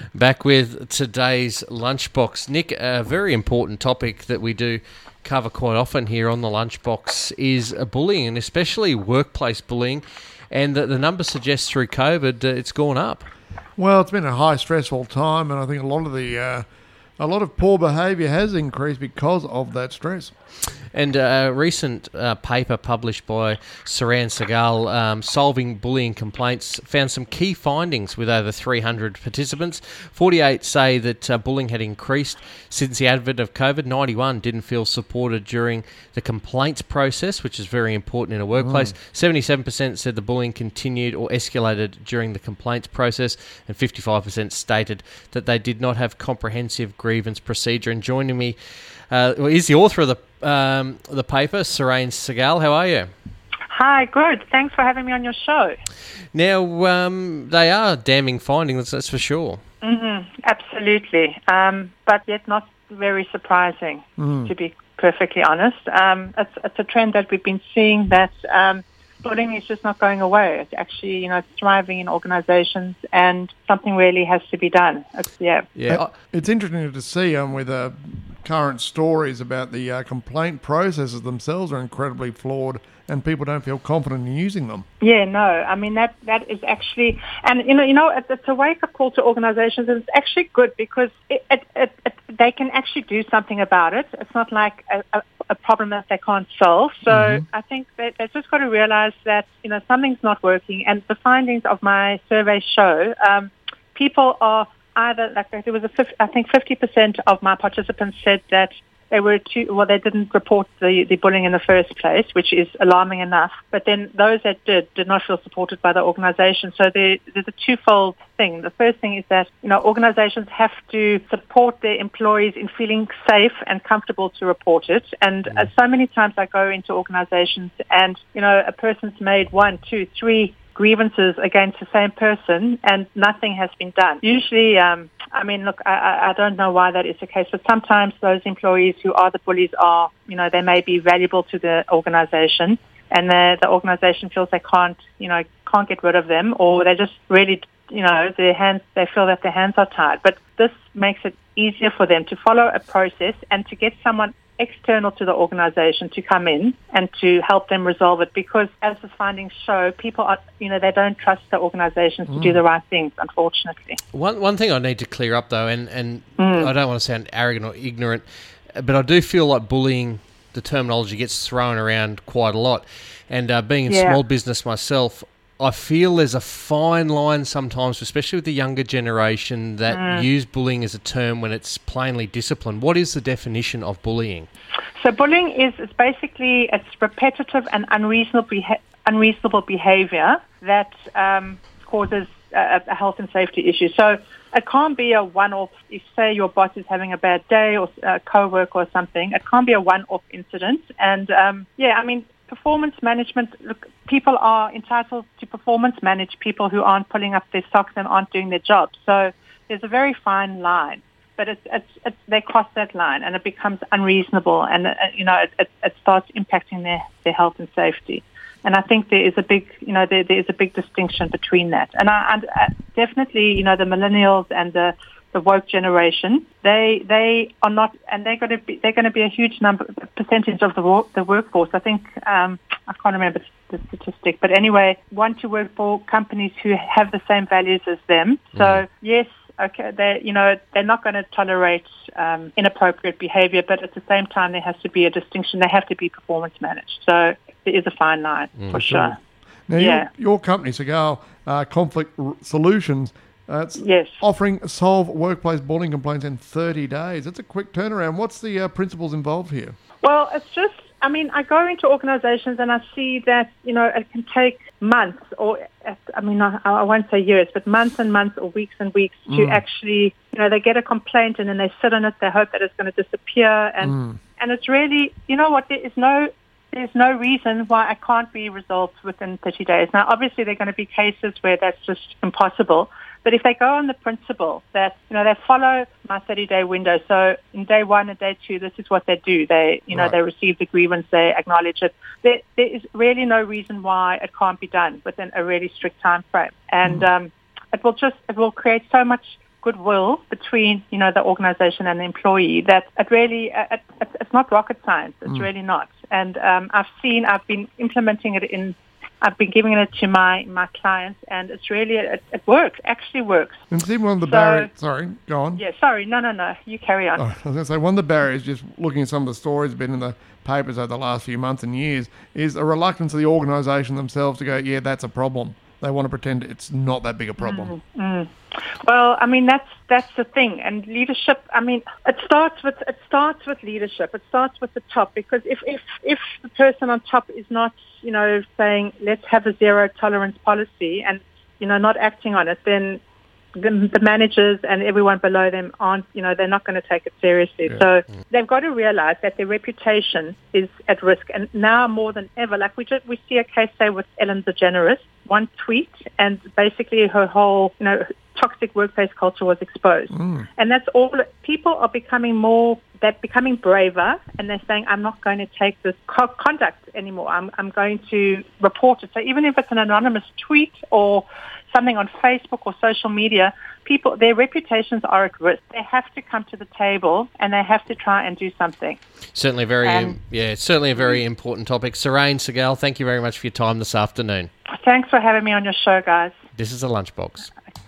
Back with today's Lunchbox. Nick, a very important topic that we do cover quite often here on the Lunchbox is bullying, and especially workplace bullying. And the numbers suggest through COVID it's gone up. Well, it's been a high stressful time, and I think a lot of poor behaviour has increased because of that stress. And a recent paper published by Saran Segal, Solving Bullying Complaints, found some key findings with over 300 participants. 48 say that bullying had increased since the advent of COVID. 91 didn't feel supported during the complaints process, which is very important in a workplace. 77% said the bullying continued or escalated during the complaints process, and 55% stated that they did not have comprehensive grievance procedure. And joining me is the author of the paper, Saran Segal. How are you? Hi, good. Thanks for having me on your show. Now, they are damning findings, that's for sure. Absolutely, but yet not very surprising, to be perfectly honest. It's a trend that we've been seeing that bullying is just not going away. It's actually, it's thriving in organisations, and something really has to be done. It's interesting to see with current stories about the complaint processes themselves are incredibly flawed, and people don't feel confident in using them. Yeah, no, I mean that is actually, and it's a wake-up call to organisations, and it's actually good because they can actually do something about it. It's not like a problem that they can't solve. So I think they've just got to realise that something's not working, and the findings of my survey show people are either, there was I think 50% of my participants said that they didn't report the bullying in the first place, which is alarming enough. But then those that did not feel supported by the organisation. So there's a twofold thing. The first thing is that, organisations have to support their employees in feeling safe and comfortable to report it. And so many times I go into organisations and, a person's made 1, 2, 3 grievances against the same person and nothing has been done. Usually, I don't know why that is the case, but sometimes those employees who are the bullies are, they may be valuable to the organisation, and the organisation feels they can't get rid of them, or they just really, they feel that their hands are tied. But this makes it easier for them to follow a process and to get someone external to the organisation to come in and to help them resolve it, because as the findings show, people are, they don't trust the organisations to do the right things, unfortunately. One thing I need to clear up though, and I don't want to sound arrogant or ignorant, but I do feel like bullying, the terminology gets thrown around quite a lot, and being in small business myself, I feel there's a fine line sometimes, especially with the younger generation, that use bullying as a term when it's plainly discipline. What is the definition of bullying? So bullying is basically, it's repetitive and unreasonable behaviour that causes a health and safety issue. So it can't be a one-off. If, say, your boss is having a bad day or a co-worker or something, it can't be a one-off incident. And, performance management, look, people are entitled to performance manage people who aren't pulling up their socks and aren't doing their job. So there's a very fine line, but they cross that line and it becomes unreasonable, and it starts impacting their health and safety. And I think there is a big, there is a big distinction between that. And I definitely, the millennials and the woke generation, they are not, and they're going to be a huge percentage of the workforce. I think I can't remember the statistic, but anyway, want to work for companies who have the same values as them. So yes, okay, they're not going to tolerate inappropriate behaviour, but at the same time there has to be a distinction. They have to be performance managed. So there is a fine line for sure. Now, your company, Segal Conflict Solutions. It's offering solve workplace bullying complaints in 30 days. It's a quick turnaround. What's the principles involved here? Well, it's just, I go into organisations and I see that, it can take months or, I won't say years, but months and months or weeks and weeks to actually, they get a complaint and then they sit on it, they hope that it's going to disappear. And it's really, there's no reason why it can't be resolved within 30 days. Now, obviously, there are going to be cases where that's just impossible. But if they go on the principle that, they follow my 30-day window, so in day 1 and day 2, this is what they do. They, they receive the grievance, they acknowledge it. There is really no reason why it can't be done within a really strict time frame. And it will create so much goodwill between, the organization and the employee, that it really, it's not rocket science. It's really not. And I've been implementing it I've been giving it to my clients, and it's really, it works, actually works. And see, one of the barriers, sorry, go on. Yeah, sorry, no, you carry on. Oh, I was going to say, one of the barriers, just looking at some of the stories been in the papers over the last few months and years, is a reluctance of the organisation themselves to go, yeah, that's a problem. They want to pretend it's not that big a problem. Well, I mean, that's the thing. And leadership, I mean, it starts with leadership. It starts with the top, because if the person on top is not, saying, let's have a zero tolerance policy and, not acting on it, then the managers and everyone below them aren't, they're not going to take it seriously. Yeah. So they've got to realize that their reputation is at risk. And now more than ever, like we see a case, say, with Ellen DeGeneres, one tweet, and basically her whole, toxic workplace culture was exposed. And that's all. People are becoming they're becoming braver, and they're saying, I'm not going to take this conduct anymore. I'm going to report it. So even if it's an anonymous tweet or something on Facebook or social media, their reputations are at risk. They have to come to the table, and they have to try and do something. Certainly certainly a very important topic. Sarain Segal, thank you very much for your time this afternoon. Thanks for having me on your show, guys. This is The Lunchbox.